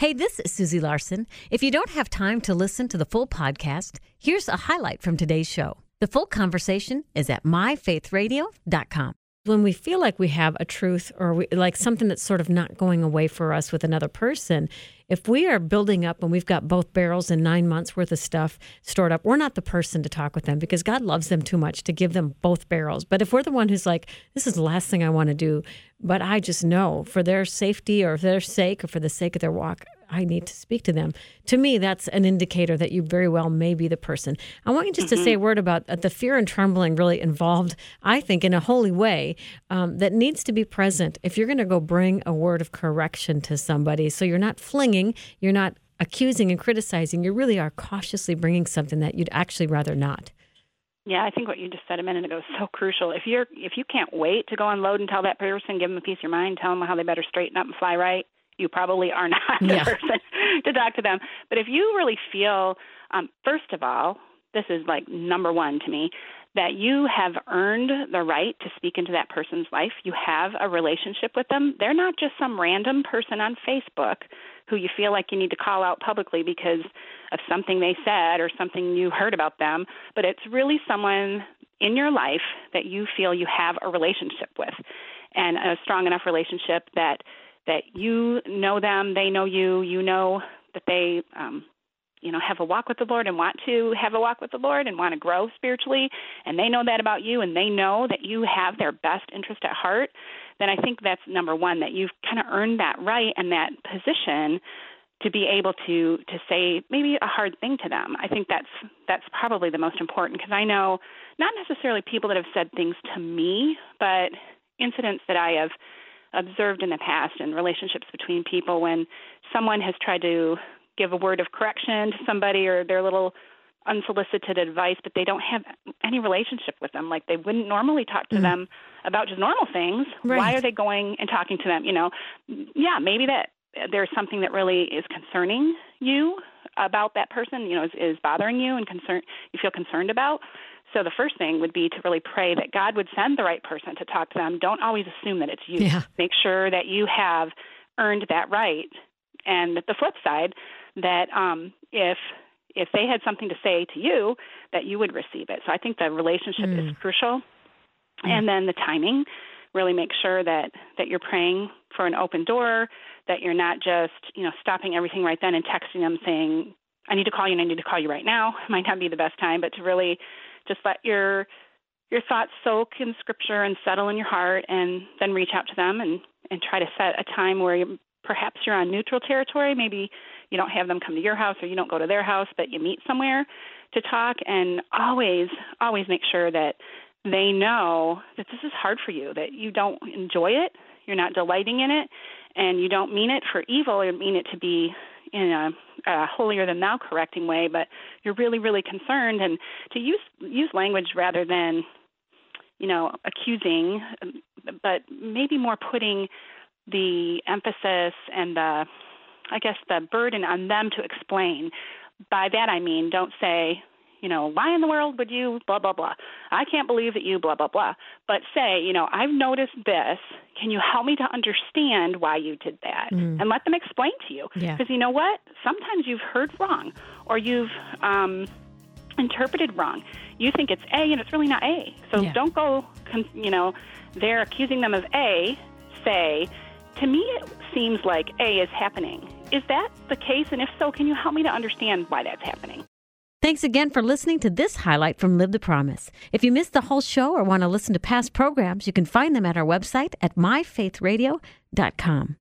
Hey, this is Susie Larson. If you don't have time to listen to the full podcast, here's a highlight from today's show. The full conversation is at myfaithradio.com. When we feel like we have a truth or like something that's sort of not going away for us with another person, if we are building up and we've got both barrels and 9 months worth of stuff stored up, we're not the person to talk with them because God loves them too much to give them both barrels. But if we're the one who's like, this is the last thing I want to do, but I just know for their safety or for their sake or for the sake of their walk, I need to speak to them. To me, that's an indicator that you very well may be the person. I want you just to say a word about the fear and trembling really involved, I think, in a holy way that needs to be present if you're going to go bring a word of correction to somebody. So you're not flinging, you're not accusing and criticizing. You really are cautiously bringing something that you'd actually rather not. Yeah, I think what you just said a minute ago is so crucial. If you can't wait to go unload and tell that person, give them a piece of your mind, tell them how they better straighten up and fly right, you probably are not the person to talk to them. But if you really feel, first of all, this is like number one to me, that you have earned the right to speak into that person's life. You have a relationship with them. They're not just some random person on Facebook who you feel like you need to call out publicly because of something they said or something you heard about them, but it's really someone in your life that you feel you have a relationship with, and a strong enough relationship that you know them, they know you, you know that they have a walk with the Lord and want to have a walk with the Lord and want to grow spiritually, and they know that about you, and they know that you have their best interest at heart, then I think that's number one, that you've kind of earned that right and that position to be able to say maybe a hard thing to them. I think that's probably the most important, because I know not necessarily people that have said things to me, but incidents that I have observed in the past in relationships between people when someone has tried to give a word of correction to somebody or their little unsolicited advice, but they don't have any relationship with them. Like they wouldn't normally talk to them about just normal things. Right. Why are they going and talking to them? Yeah, maybe that there's something that really is concerning you about that person, is bothering you and you feel concerned about. So the first thing would be to really pray that God would send the right person to talk to them. Don't always assume that it's you. Yeah. Make sure that you have earned that right. And the flip side, that if they had something to say to you, that you would receive it. So I think the relationship is crucial. And then the timing, really make sure that you're praying for an open door, that you're not just, stopping everything right then and texting them saying, I need to call you and I need to call you right now. It might not be the best time, but to really just let your thoughts soak in Scripture and settle in your heart, and then reach out to them and try to set a time where perhaps you're on neutral territory. Maybe you don't have them come to your house or you don't go to their house, but you meet somewhere to talk, and always make sure that they know that this is hard for you, that you don't enjoy it, you're not delighting in it, and you don't mean it for evil or mean it to be in a holier-than-thou correcting way, but you're really, really concerned, and to use language rather than, accusing, but maybe more putting the emphasis and the burden on them to explain. By that I mean, don't say, why in the world would you blah, blah, blah. I can't believe that you blah, blah, blah. But say, I've noticed this. Can you help me to understand why you did that? And let them explain to you. Because you know what? Sometimes you've heard wrong, or you've interpreted wrong. You think it's A, and it's really not A. So don't go, they're accusing them of A, say, to me it seems like A is happening. Is that the case? And if so, can you help me to understand why that's happening? Thanks again for listening to this highlight from Live the Promise. If you missed the whole show or want to listen to past programs, you can find them at our website at myfaithradio.com.